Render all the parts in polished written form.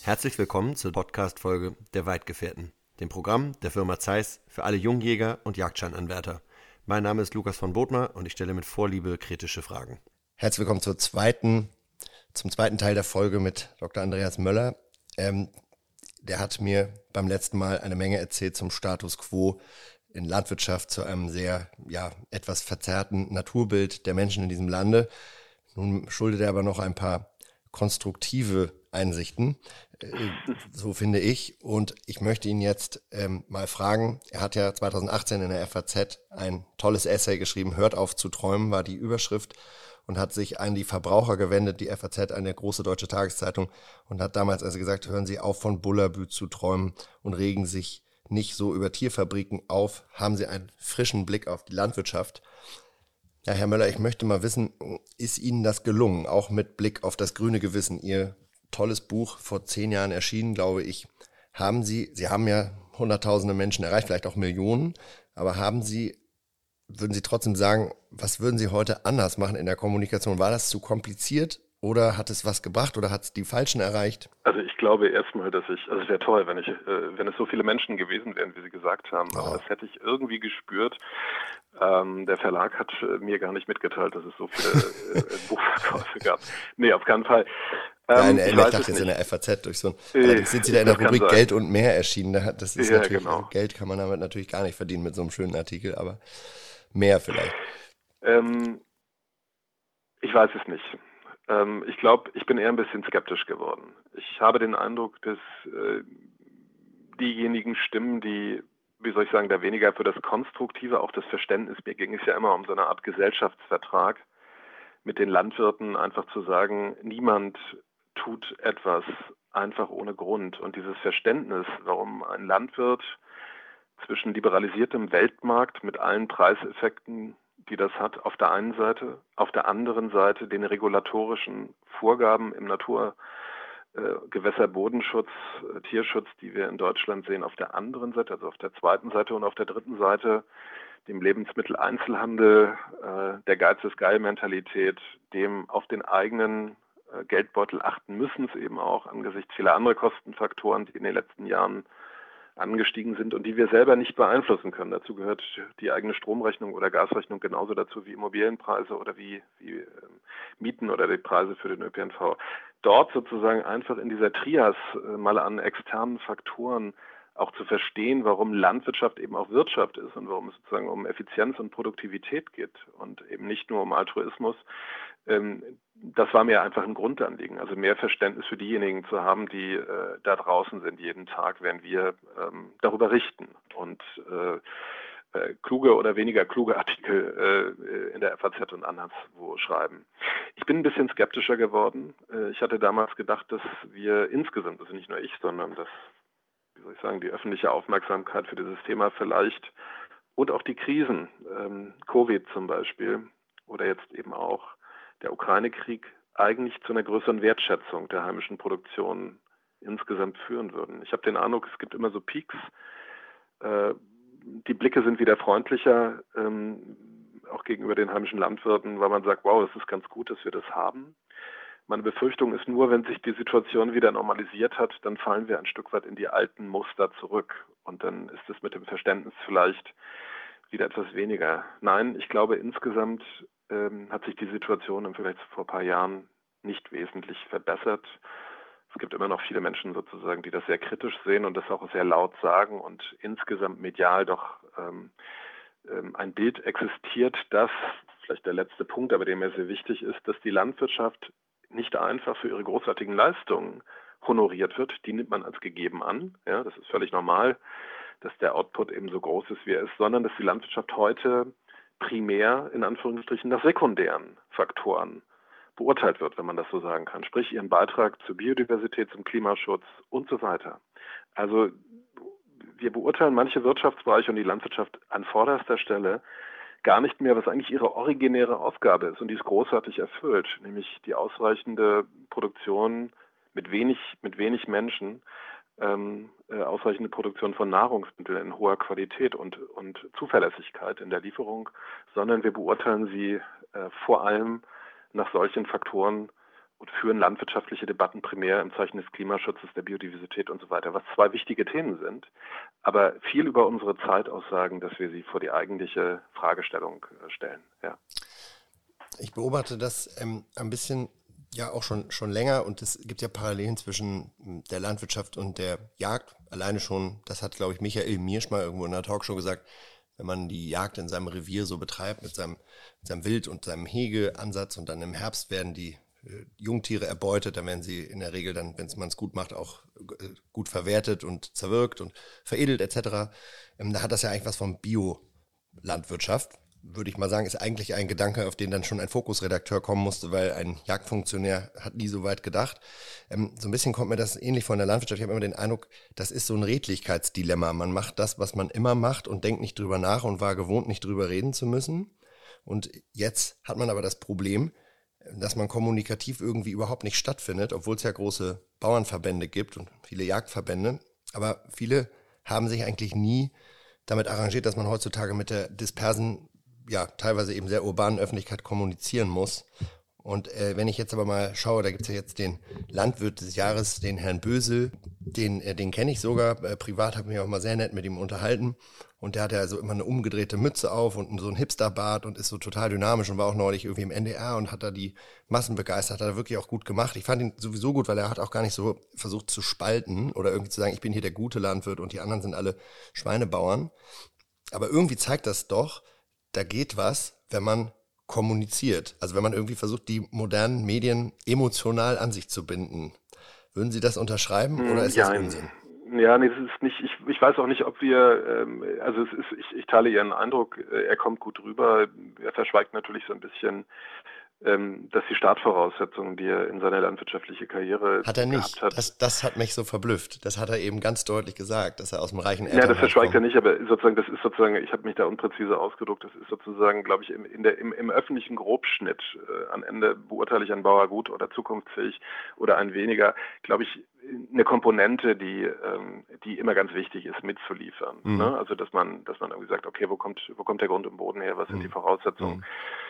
Herzlich willkommen zur Podcast-Folge der Weitgefährten, dem Programm der Firma Zeiss für alle Jungjäger und Jagdscheinanwärter. Mein Name ist Lukas von Bothmer und ich stelle mit Vorliebe kritische Fragen. Herzlich willkommen zum zweiten Teil der Folge mit Dr. Andreas Möller. Der hat mir beim letzten Mal eine Menge erzählt zum Status quo in Landwirtschaft, zu einem sehr, etwas verzerrten Naturbild der Menschen in diesem Lande. Nun schuldet er aber noch ein paar konstruktive Einsichten, so finde ich. Und ich möchte ihn jetzt mal fragen, er hat ja 2018 in der FAZ ein tolles Essay geschrieben, Hört auf zu träumen, war die Überschrift, und hat sich an die Verbraucher gewendet, die FAZ, eine große deutsche Tageszeitung, und hat damals also gesagt, hören Sie auf, von Bullabü zu träumen und regen sich nicht so über Tierfabriken auf, haben Sie einen frischen Blick auf die Landwirtschaft. Ja, Herr Möller, ich möchte mal wissen, ist Ihnen das gelungen, auch mit Blick auf das grüne Gewissen? Ihr tolles Buch, vor 10 Jahren erschienen, glaube ich, Sie haben ja hunderttausende Menschen erreicht, vielleicht auch Millionen, aber würden Sie trotzdem sagen, was würden Sie heute anders machen in der Kommunikation? War das zu kompliziert oder hat es was gebracht oder hat es die Falschen erreicht? Also ich glaube erstmal, es wäre toll, wenn es so viele Menschen gewesen wären, wie Sie gesagt haben, aber das hätte ich irgendwie gespürt. Der Verlag hat mir gar nicht mitgeteilt, dass es so viele Buchverkäufe gab. Nee, auf keinen Fall. Ich dachte jetzt in der FAZ durch so ein... Allerdings sind Sie da in der Rubrik Geld und mehr erschienen. Das ist natürlich, genau. Geld kann man damit natürlich gar nicht verdienen mit so einem schönen Artikel, aber mehr vielleicht. Ich weiß es nicht. Ich glaube, ich bin eher ein bisschen skeptisch geworden. Ich habe den Eindruck, dass diejenigen Stimmen, die, wie soll ich sagen, da weniger für das Konstruktive, auch das Verständnis, mir ging es ja immer um so eine Art Gesellschaftsvertrag mit den Landwirten, einfach zu sagen, niemand tut etwas einfach ohne Grund. Und dieses Verständnis, warum ein Landwirt zwischen liberalisiertem Weltmarkt mit allen Preiseffekten, die das hat, auf der einen Seite, auf der anderen Seite den regulatorischen Vorgaben im Gewässer, Bodenschutz, Tierschutz, die wir in Deutschland sehen, auf der anderen Seite, also auf der zweiten Seite, und auf der dritten Seite dem Lebensmitteleinzelhandel, der Geiz ist geil Mentalität, dem auf den eigenen Geldbeutel achten müssen, es eben auch angesichts vieler anderer Kostenfaktoren, die in den letzten Jahren angestiegen sind und die wir selber nicht beeinflussen können. Dazu gehört die eigene Stromrechnung oder Gasrechnung genauso dazu wie Immobilienpreise oder wie Mieten oder die Preise für den ÖPNV. Dort sozusagen einfach in dieser Trias mal an externen Faktoren auch zu verstehen, warum Landwirtschaft eben auch Wirtschaft ist und warum es sozusagen um Effizienz und Produktivität geht und eben nicht nur um Altruismus. Das war mir einfach ein Grundanliegen, also mehr Verständnis für diejenigen zu haben, die da draußen sind jeden Tag, wenn wir darüber richten und kluge oder weniger kluge Artikel in der FAZ und anderswo schreiben. Ich bin ein bisschen skeptischer geworden. Ich hatte damals gedacht, dass wir insgesamt, also nicht nur ich, sondern die öffentliche Aufmerksamkeit für dieses Thema vielleicht und auch die Krisen, Covid zum Beispiel oder jetzt eben auch der Ukraine-Krieg, eigentlich zu einer größeren Wertschätzung der heimischen Produktion insgesamt führen würden. Ich habe den Eindruck, es gibt immer so Peaks. Die Blicke sind wieder freundlicher, auch gegenüber den heimischen Landwirten, weil man sagt, wow, es ist ganz gut, dass wir das haben. Meine Befürchtung ist nur, wenn sich die Situation wieder normalisiert hat, dann fallen wir ein Stück weit in die alten Muster zurück. Und dann ist es mit dem Verständnis vielleicht wieder etwas weniger. Nein, ich glaube, insgesamt hat sich die Situation im Vergleich zu vor ein paar Jahren nicht wesentlich verbessert. Es gibt immer noch viele Menschen sozusagen, die das sehr kritisch sehen und das auch sehr laut sagen und insgesamt medial doch ein Bild existiert, das, vielleicht der letzte Punkt, aber der mir sehr wichtig ist, dass die Landwirtschaft nicht einfach für ihre großartigen Leistungen honoriert wird. Die nimmt man als gegeben an. Ja, das ist völlig normal, dass der Output eben so groß ist, wie er ist, sondern dass die Landwirtschaft heute primär, in Anführungsstrichen, nach sekundären Faktoren beurteilt wird, wenn man das so sagen kann. Sprich, ihren Beitrag zur Biodiversität, zum Klimaschutz und so weiter. Also wir beurteilen manche Wirtschaftsbereiche und die Landwirtschaft an vorderster Stelle gar nicht mehr, was eigentlich ihre originäre Aufgabe ist und die ist großartig erfüllt, nämlich die ausreichende Produktion mit wenig Menschen, ausreichende Produktion von Nahrungsmitteln in hoher Qualität und Zuverlässigkeit in der Lieferung, sondern wir beurteilen sie vor allem nach solchen Faktoren und führen landwirtschaftliche Debatten primär im Zeichen des Klimaschutzes, der Biodiversität und so weiter, was zwei wichtige Themen sind, aber viel über unsere Zeit aussagen, dass wir sie vor die eigentliche Fragestellung stellen. Ja. Ich beobachte das ein bisschen ja auch schon länger und es gibt ja Parallelen zwischen der Landwirtschaft und der Jagd. Alleine schon, das hat, glaube ich, Michael Miersch mal irgendwo in einer Talkshow gesagt, wenn man die Jagd in seinem Revier so betreibt mit seinem Wild- und seinem Hegeansatz und dann im Herbst werden die Jungtiere erbeutet, dann werden sie in der Regel dann, wenn man es gut macht, auch gut verwertet und zerwirkt und veredelt etc. Da hat das ja eigentlich was von Bio-Landwirtschaft. Würde ich mal sagen, ist eigentlich ein Gedanke, auf den dann schon ein Fokusredakteur kommen musste, weil ein Jagdfunktionär hat nie so weit gedacht. So ein bisschen kommt mir das ähnlich von der Landwirtschaft. Ich habe immer den Eindruck, das ist so ein Redlichkeitsdilemma. Man macht das, was man immer macht und denkt nicht drüber nach und war gewohnt, nicht drüber reden zu müssen. Und jetzt hat man aber das Problem, dass man kommunikativ irgendwie überhaupt nicht stattfindet, obwohl es ja große Bauernverbände gibt und viele Jagdverbände. Aber viele haben sich eigentlich nie damit arrangiert, dass man heutzutage mit der dispersen, ja, teilweise eben sehr urbanen Öffentlichkeit kommunizieren muss. Und wenn ich jetzt aber mal schaue, da gibt es ja jetzt den Landwirt des Jahres, den Herrn Bösel, den kenne ich sogar, privat habe ich mich auch mal sehr nett mit ihm unterhalten. Und der hat ja so immer eine umgedrehte Mütze auf und so ein Hipsterbart und ist so total dynamisch und war auch neulich irgendwie im NDR und hat da die Massen begeistert, hat er wirklich auch gut gemacht. Ich fand ihn sowieso gut, weil er hat auch gar nicht so versucht zu spalten oder irgendwie zu sagen, ich bin hier der gute Landwirt und die anderen sind alle Schweinebauern. Aber irgendwie zeigt das doch, da geht was, wenn man kommuniziert. Also wenn man irgendwie versucht, die modernen Medien emotional an sich zu binden. Würden Sie das unterschreiben oder ist das Unsinn? Ja, nee, das ist nicht, ich weiß auch nicht, ob wir, also es ist, ich teile Ihren Eindruck, er kommt gut rüber, er verschweigt natürlich so ein bisschen, dass die Startvoraussetzungen, die er in seiner landwirtschaftlichen Karriere hat er nicht. gehabt hat. Das hat mich so verblüfft. Das hat er eben ganz deutlich gesagt, dass er aus dem reichen Ja, Elternhaus das verschweigt er kommt. nicht, aber sozusagen, das ist sozusagen, ich habe mich da unpräzise ausgedrückt, das ist sozusagen, glaube ich, im öffentlichen Grobschnitt, am Ende beurteile ich einen Bauer gut oder zukunftsfähig oder einen weniger, glaube ich, eine Komponente, die immer ganz wichtig ist, mitzuliefern. Mhm. Ne? Also dass man irgendwie sagt, okay, wo kommt der Grund im Boden her, was sind die Voraussetzungen?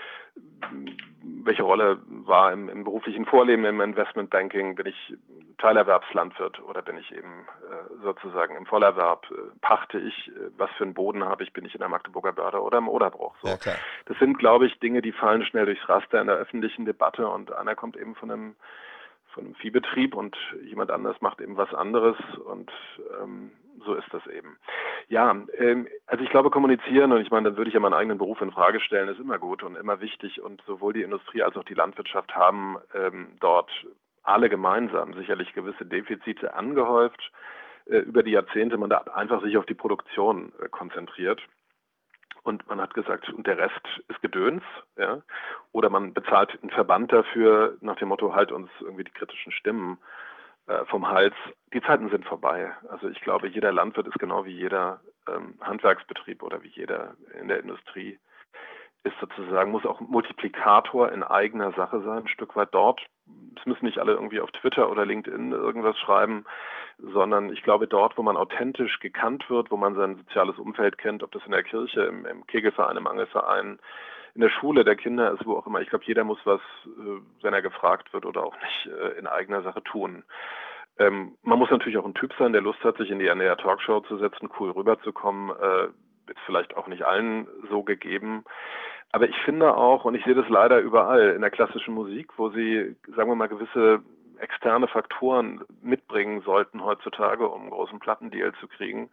Welche Rolle war im beruflichen Vorleben, im Investmentbanking? Bin ich Teilerwerbslandwirt oder bin ich eben sozusagen im Vollerwerb? Pachte ich? Was für einen Boden habe ich? Bin ich in der Magdeburger Börde oder im Oderbruch? So. Ja, klar. Das sind, glaube ich, Dinge, die fallen schnell durchs Raster in der öffentlichen Debatte und einer kommt eben von einem Viehbetrieb und jemand anders macht eben was anderes und so ist das eben. Ja, also ich glaube, kommunizieren, und ich meine, dann würde ich ja meinen eigenen Beruf in Frage stellen, ist immer gut und immer wichtig und sowohl die Industrie als auch die Landwirtschaft haben dort alle gemeinsam sicherlich gewisse Defizite angehäuft über die Jahrzehnte. Man hat einfach sich auf die Produktion konzentriert. Und man hat gesagt, und der Rest ist Gedöns, ja. Oder man bezahlt einen Verband dafür, nach dem Motto, halt uns irgendwie die kritischen Stimmen vom Hals. Die Zeiten sind vorbei. Also ich glaube, jeder Landwirt ist genau wie jeder Handwerksbetrieb oder wie jeder in der Industrie ist sozusagen, muss auch Multiplikator in eigener Sache sein, ein Stück weit dort. Es müssen nicht alle irgendwie auf Twitter oder LinkedIn irgendwas schreiben, sondern ich glaube dort, wo man authentisch gekannt wird, wo man sein soziales Umfeld kennt, ob das in der Kirche, im Kegelverein, im Angelverein, in der Schule der Kinder ist, wo auch immer. Ich glaube, jeder muss was, wenn er gefragt wird oder auch nicht, in eigener Sache tun. Man muss natürlich auch ein Typ sein, der Lust hat, sich in die NDR Talkshow zu setzen, cool rüberzukommen. Ist vielleicht auch nicht allen so gegeben. Aber ich finde auch, und ich sehe das leider überall in der klassischen Musik, wo sie, sagen wir mal, gewisse externe Faktoren mitbringen sollten heutzutage, um einen großen Plattendeal zu kriegen,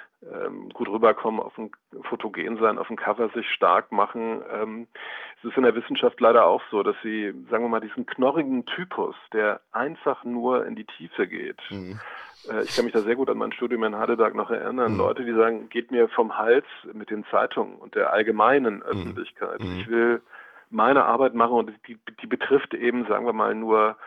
gut rüberkommen, fotogen sein, auf dem Cover sich stark machen. Es ist in der Wissenschaft leider auch so, dass sie, sagen wir mal, diesen knorrigen Typus, der einfach nur in die Tiefe geht. Ich kann mich da sehr gut an mein Studium in Heidelberg noch erinnern. Leute, die sagen, geht mir vom Hals mit den Zeitungen und der allgemeinen Öffentlichkeit. Ich will meine Arbeit machen und die betrifft eben, sagen wir mal, nur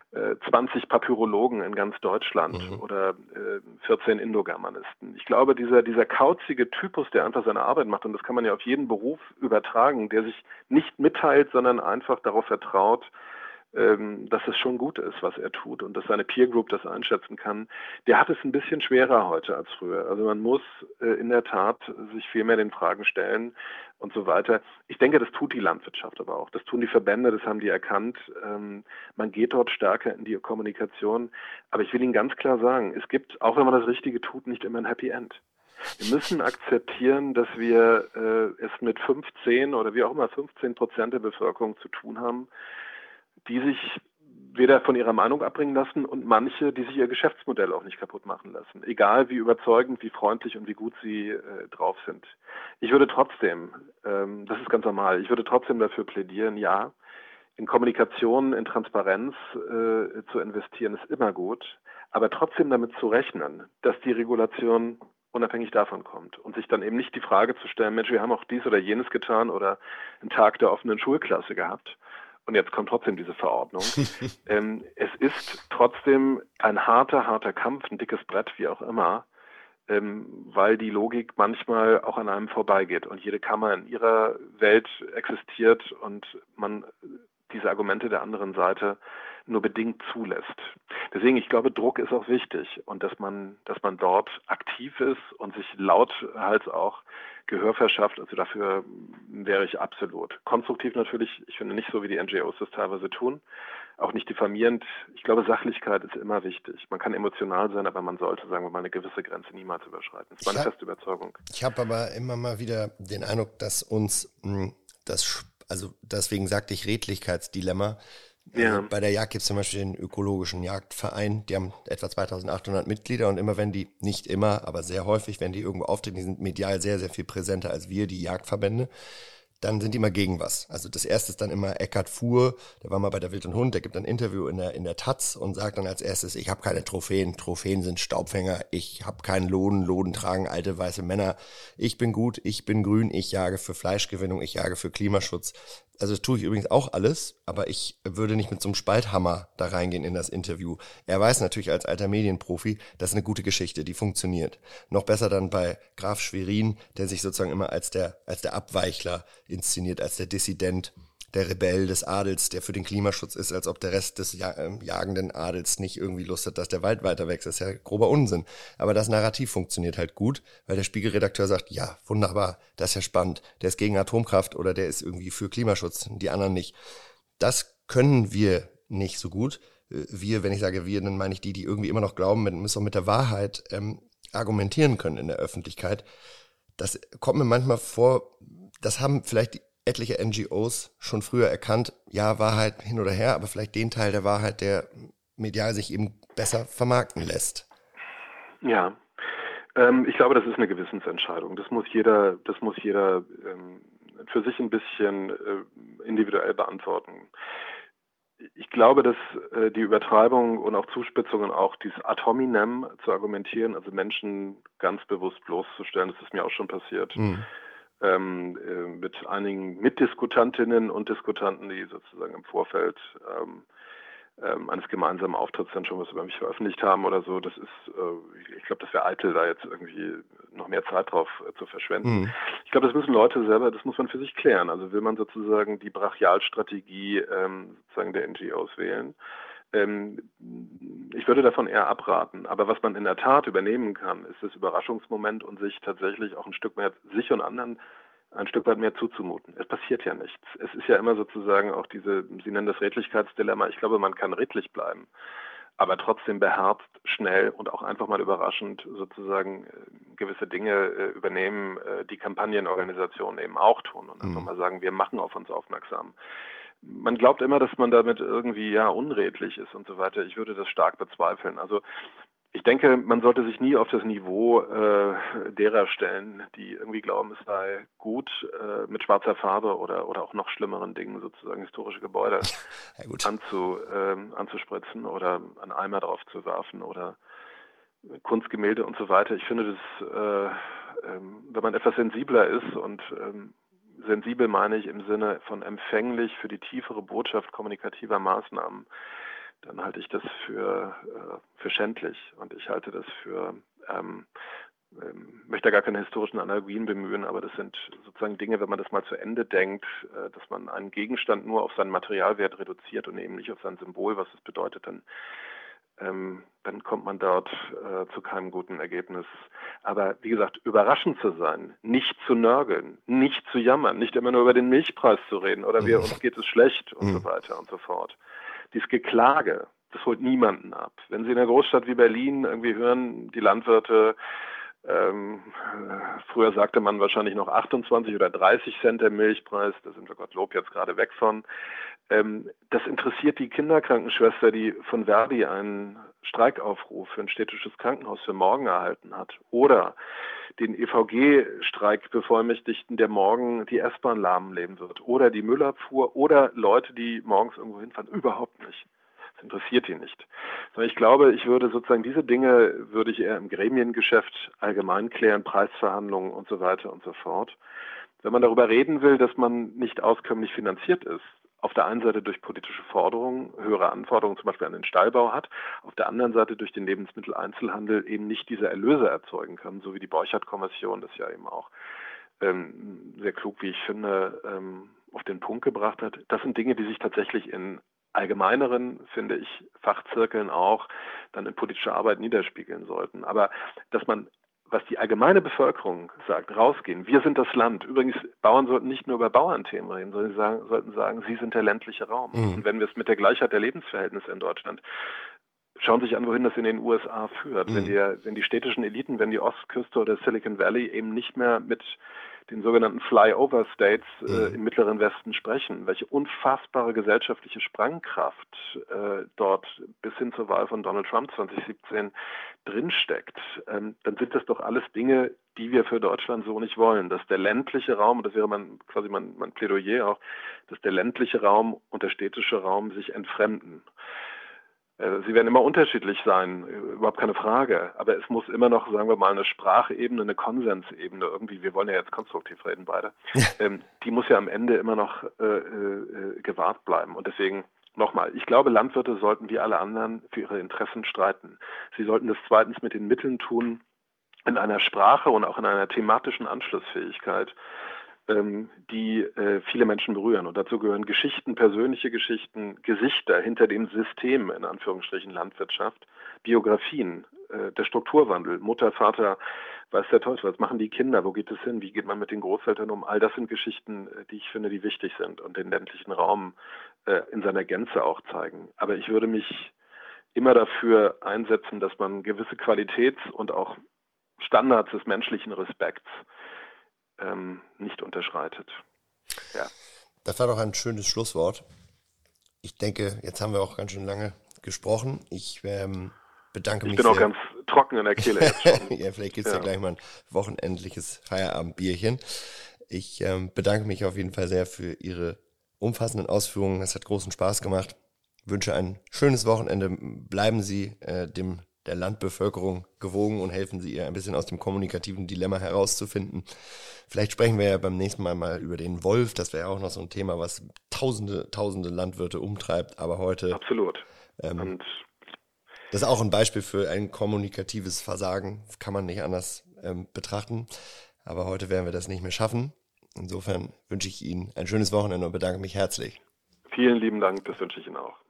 20 Papyrologen in ganz Deutschland oder 14 Indogermanisten. Ich glaube, dieser kauzige Typus, der einfach seine Arbeit macht, und das kann man ja auf jeden Beruf übertragen, der sich nicht mitteilt, sondern einfach darauf vertraut, dass es schon gut ist, was er tut und dass seine Peer Group das einschätzen kann. Der hat es ein bisschen schwerer heute als früher. Also man muss in der Tat sich viel mehr den Fragen stellen und so weiter. Ich denke, das tut die Landwirtschaft aber auch. Das tun die Verbände, das haben die erkannt. Man geht dort stärker in die Kommunikation. Aber ich will Ihnen ganz klar sagen, es gibt, auch wenn man das Richtige tut, nicht immer ein Happy End. Wir müssen akzeptieren, dass wir es mit 15 oder wie auch immer 15% der Bevölkerung zu tun haben, die sich weder von ihrer Meinung abbringen lassen und manche, die sich ihr Geschäftsmodell auch nicht kaputt machen lassen. Egal wie überzeugend, wie freundlich und wie gut sie drauf sind. Ich würde trotzdem, das ist ganz normal, ich würde trotzdem dafür plädieren, ja, in Kommunikation, in Transparenz zu investieren, ist immer gut, aber trotzdem damit zu rechnen, dass die Regulation unabhängig davon kommt und sich dann eben nicht die Frage zu stellen, Mensch, wir haben auch dies oder jenes getan oder einen Tag der offenen Schulklasse gehabt. Und jetzt kommt trotzdem diese Verordnung. Es ist trotzdem ein harter Kampf, ein dickes Brett, wie auch immer, weil die Logik manchmal auch an einem vorbeigeht und jede Kammer in ihrer Welt existiert und man diese Argumente der anderen Seite nur bedingt zulässt. Deswegen, ich glaube, Druck ist auch wichtig und dass man dort aktiv ist und sich lauthals auch Gehör verschafft. Also dafür wäre ich absolut. Konstruktiv natürlich, ich finde nicht so, wie die NGOs das teilweise tun, auch nicht diffamierend. Ich glaube, Sachlichkeit ist immer wichtig. Man kann emotional sein, aber man sollte, sagen wir mal, eine gewisse Grenze niemals überschreiten. Das ist meine feste Überzeugung. Ich habe aber immer mal wieder den Eindruck, dass uns deswegen sagte ich Redlichkeitsdilemma. Ja. Bei der Jagd gibt es zum Beispiel den ökologischen Jagdverein, die haben etwa 2800 Mitglieder und immer wenn die, nicht immer, aber sehr häufig, wenn die irgendwo auftreten, die sind medial sehr, sehr viel präsenter als wir, die Jagdverbände, dann sind die immer gegen was. Also das erste ist dann immer Eckhard Fuhr, der war mal bei der Wild und Hund, der gibt ein Interview in der Taz und sagt dann als erstes, ich habe keine Trophäen, Trophäen sind Staubfänger, ich habe keinen Lohn, Lohn tragen alte weiße Männer, ich bin gut, ich bin grün, ich jage für Fleischgewinnung, ich jage für Klimaschutz. Also das tue ich übrigens auch alles, aber ich würde nicht mit so einem Spalthammer da reingehen in das Interview. Er weiß natürlich als alter Medienprofi, das ist eine gute Geschichte, die funktioniert. Noch besser dann bei Graf Schwerin, der sich sozusagen immer als der Abweichler inszeniert, als der Dissident, der Rebell des Adels, der für den Klimaschutz ist, als ob der Rest des jagenden Adels nicht irgendwie Lust hat, dass der Wald weiter wächst. Das ist ja grober Unsinn. Aber das Narrativ funktioniert halt gut, weil der Spiegelredakteur sagt, ja, wunderbar, das ist ja spannend. Der ist gegen Atomkraft oder der ist irgendwie für Klimaschutz, die anderen nicht. Das können wir nicht so gut. Wir, wenn ich sage wir, dann meine ich die irgendwie immer noch glauben, müssen auch mit der Wahrheit argumentieren können in der Öffentlichkeit. Das kommt mir manchmal vor, das haben vielleicht etliche NGOs schon früher erkannt, ja, Wahrheit hin oder her, aber vielleicht den Teil der Wahrheit, der medial sich eben besser vermarkten lässt. Ja, ich glaube, das ist eine Gewissensentscheidung. Das muss jeder für sich ein bisschen individuell beantworten. Ich glaube, dass die Übertreibung und auch Zuspitzungen, auch dieses ad hominem zu argumentieren, also Menschen ganz bewusst bloßzustellen, das ist mir auch schon passiert. Mit einigen Mitdiskutantinnen und Diskutanten, die sozusagen im Vorfeld eines gemeinsamen Auftritts dann schon was über mich veröffentlicht haben oder so. Das ist, ich glaube, das wäre eitel, da jetzt irgendwie noch mehr Zeit drauf zu verschwenden. Ich glaube, das müssen Leute selber, das muss man für sich klären. Also will man sozusagen die Brachialstrategie sozusagen der NGOs wählen. Ich würde davon eher abraten. Aber was man in der Tat übernehmen kann, ist das Überraschungsmoment und sich tatsächlich auch ein Stück mehr, sich und anderen ein Stück weit mehr zuzumuten. Es passiert ja nichts. Es ist ja immer sozusagen auch Sie nennen das Redlichkeitsdilemma. Ich glaube, man kann redlich bleiben, aber trotzdem beherzt, schnell und auch einfach mal überraschend sozusagen gewisse Dinge übernehmen, die Kampagnenorganisationen eben auch tun und einfach mal sagen, wir machen auf uns aufmerksam. Man glaubt immer, dass man damit irgendwie unredlich ist und so weiter. Ich würde das stark bezweifeln. Also ich denke, man sollte sich nie auf das Niveau derer stellen, die irgendwie glauben, es sei gut, mit schwarzer Farbe oder auch noch schlimmeren Dingen sozusagen historische Gebäude anzuspritzen oder einen Eimer drauf zu werfen oder Kunstgemälde und so weiter. Ich finde, dass wenn man etwas sensibler ist und sensibel meine ich im Sinne von empfänglich für die tiefere Botschaft kommunikativer Maßnahmen, dann halte ich das für schändlich und ich halte das für möchte da gar keine historischen Analogien bemühen, aber das sind sozusagen Dinge, wenn man das mal zu Ende denkt, dass man einen Gegenstand nur auf seinen Materialwert reduziert und eben nicht auf sein Symbol, was es bedeutet, dann kommt man dort zu keinem guten Ergebnis. Aber wie gesagt, überraschend zu sein, nicht zu nörgeln, nicht zu jammern, nicht immer nur über den Milchpreis zu reden oder uns geht es schlecht und so weiter und so fort. Dieses Geklage, das holt niemanden ab. Wenn Sie in einer Großstadt wie Berlin irgendwie hören, die Landwirte, früher sagte man wahrscheinlich noch 28 oder 30 Cent der Milchpreis, da sind wir Gottlob jetzt gerade weg von. Das interessiert die Kinderkrankenschwester, die von Verdi einen Streikaufruf für ein städtisches Krankenhaus für morgen erhalten hat. Oder den EVG-Streikbevollmächtigten, der morgen die S-Bahn lahmlegen wird. Oder die Müllabfuhr. Oder Leute, die morgens irgendwo hinfahren. Überhaupt nicht. Das interessiert ihn nicht. Sondern ich glaube, ich würde sozusagen diese Dinge würde ich eher im Gremiengeschäft allgemein klären, Preisverhandlungen und so weiter und so fort. Wenn man darüber reden will, dass man nicht auskömmlich finanziert ist, auf der einen Seite durch politische Forderungen, höhere Anforderungen zum Beispiel an den Stallbau hat, auf der anderen Seite durch den Lebensmitteleinzelhandel eben nicht diese Erlöse erzeugen kann, so wie die Borchardt-Kommission das ja eben auch sehr klug, wie ich finde, auf den Punkt gebracht hat. Das sind Dinge, die sich tatsächlich in allgemeineren, finde ich, Fachzirkeln auch dann in politischer Arbeit niederspiegeln sollten. Aber dass man, was die allgemeine Bevölkerung sagt, rausgehen, wir sind das Land. Übrigens, Bauern sollten nicht nur über Bauernthemen reden, sondern sie sollten sagen, sie sind der ländliche Raum. Und wenn wir es mit der Gleichheit der Lebensverhältnisse in Deutschland, schauen Sie sich an, wohin das in den USA führt. Wenn die städtischen Eliten, wenn die Ostküste oder Silicon Valley eben nicht mehr mit den sogenannten Flyover States im Mittleren Westen sprechen, welche unfassbare gesellschaftliche Sprengkraft dort bis hin zur Wahl von Donald Trump 2017 drinsteckt, dann sind das doch alles Dinge, die wir für Deutschland so nicht wollen. Dass der ländliche Raum, und das wäre mein Plädoyer auch, dass der ländliche Raum und der städtische Raum sich entfremden. Sie werden immer unterschiedlich sein, überhaupt keine Frage. Aber es muss immer noch, sagen wir mal, eine Sprachebene, eine Konsensebene irgendwie, wir wollen ja jetzt konstruktiv reden beide, die muss ja am Ende immer noch gewahrt bleiben. Und deswegen nochmal, ich glaube, Landwirte sollten wie alle anderen für ihre Interessen streiten. Sie sollten das zweitens mit den Mitteln tun, in einer Sprache und auch in einer thematischen Anschlussfähigkeit, die viele Menschen berühren. Und dazu gehören Geschichten, persönliche Geschichten, Gesichter hinter dem System, in Anführungsstrichen Landwirtschaft, Biografien, der Strukturwandel, Mutter, Vater, weiß der Teufel, was machen die Kinder, wo geht es hin, wie geht man mit den Großeltern um? All das sind Geschichten, die ich finde, die wichtig sind und den ländlichen Raum in seiner Gänze auch zeigen. Aber ich würde mich immer dafür einsetzen, dass man gewisse Qualitäts- und auch Standards des menschlichen Respekts nicht unterschreitet. Ja. Das war doch ein schönes Schlusswort. Ich denke, jetzt haben wir auch ganz schön lange gesprochen. Ich bedanke mich sehr. Ich bin auch ganz trocken in der Kehle jetzt schon. Ja, vielleicht gibt es ja gleich mal ein wochenendliches Feierabendbierchen. Ich bedanke mich auf jeden Fall sehr für Ihre umfassenden Ausführungen. Es hat großen Spaß gemacht. Ich wünsche ein schönes Wochenende. Bleiben Sie der Landbevölkerung gewogen und helfen Sie ihr ein bisschen aus dem kommunikativen Dilemma herauszufinden. Vielleicht sprechen wir ja beim nächsten Mal über den Wolf. Das wäre ja auch noch so ein Thema, was tausende Landwirte umtreibt. Aber heute... Absolut. Und das ist auch ein Beispiel für ein kommunikatives Versagen. Kann man nicht anders betrachten. Aber heute werden wir das nicht mehr schaffen. Insofern wünsche ich Ihnen ein schönes Wochenende und bedanke mich herzlich. Vielen lieben Dank. Das wünsche ich Ihnen auch.